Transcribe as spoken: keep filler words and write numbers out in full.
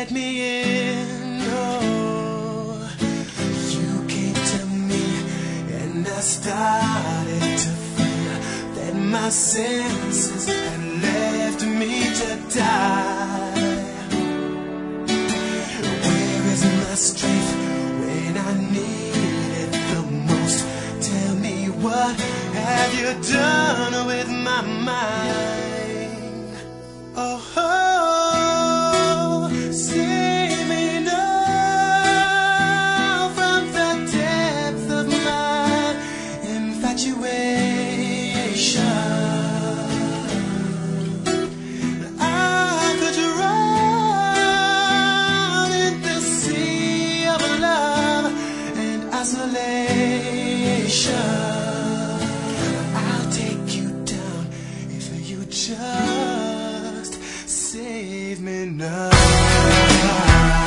let me in. Oh, you came to me and I started to feel that my senses had left me to die. Where is my strength when I need it the most? Tell me, what have you done with my mind? Oh, oh, save me now from the depth of my infatuation. I could drown in the sea of love and isolation. Just save me now.